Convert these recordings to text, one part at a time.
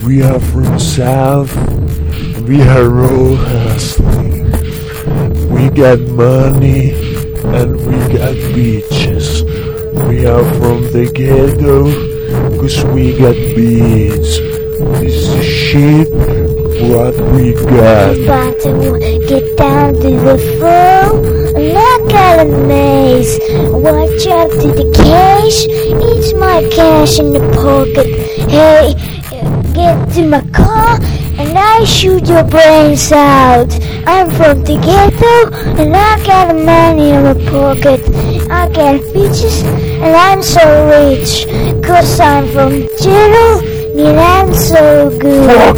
We are from South, we are all hustling. We got money and we got beaches. We are from the ghetto, cause we got beats. This is shit, what we got. I'm about to get down to the floor, and I got a maze. Watch out to the cash, it's my cash in the pocket. Hey, get to my car, and I shoot your brains out. I'm from the ghetto, and I got money in my pocket. I got bitches, and I'm so rich, cause I'm from the ghetto, and I'm so good. Fuck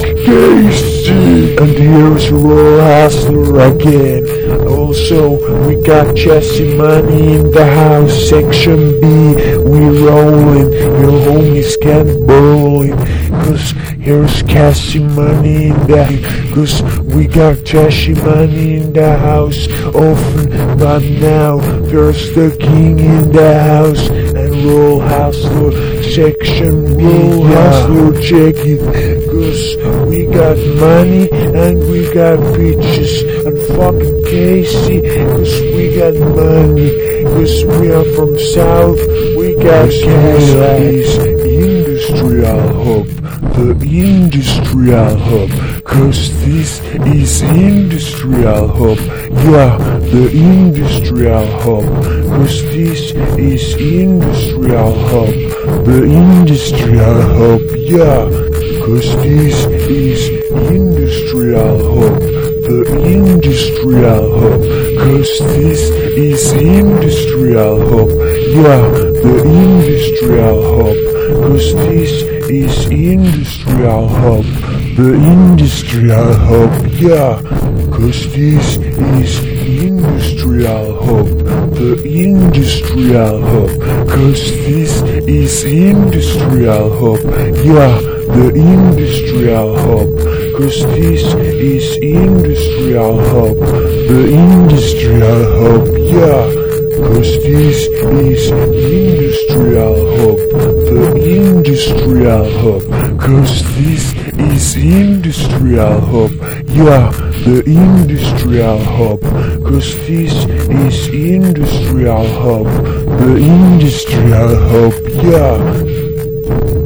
Casey! And here's Raw Hustler again. Also, we got Jesse Money in the house, Section B. We rollin', your homies can't bowling. Cause here's Cassie Money in the house. Cause we got Jesse Money in the house. Often, but now, there's the king in the house. And Raw Hustler, Section B. Raw Hustler, check it. Cause we got money and we got bitches. And fucking Casey, cause we got money. Cause we are from South, we got Casey's Industrial Hub. The Industrial Hub. Cause this is Industrial Hub. Yeah, the Industrial Hub. Cause this is Industrial Hub. The Industrial Hub. Yeah, cause this is Industrial Hub. The Industrial Hub. Cause this is Industrial Hub. Yeah, the Industrial Hub. Cause this is Industrial Hub. The Industrial Hub. Yeah, cause this is Industrial Hub. The Industrial Hub. Cause this is Industrial Hub. Yeah, the Industrial Hub. Cause this is Industrial Hub. The Industrial Hub. Yeah, cause this is Industrial Hub. The Industrial Hub. Cause this is Industrial Hub. Yeah, the Industrial Hub. Cause this is Industrial Hub. The Industrial Hub. Yeah.